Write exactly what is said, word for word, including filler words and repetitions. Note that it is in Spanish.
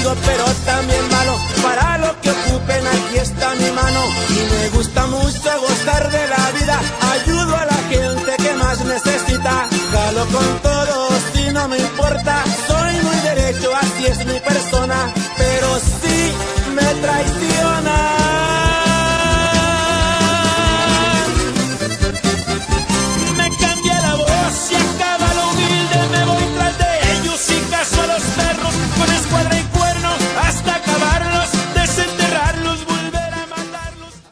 bueno pero también malo, para lo que ocupen aquí está mi mano. Y me gusta mucho gozar de la vida, ayudo a la gente que más necesita, jalo con todos y no me importa, soy muy derecho, así es mi persona.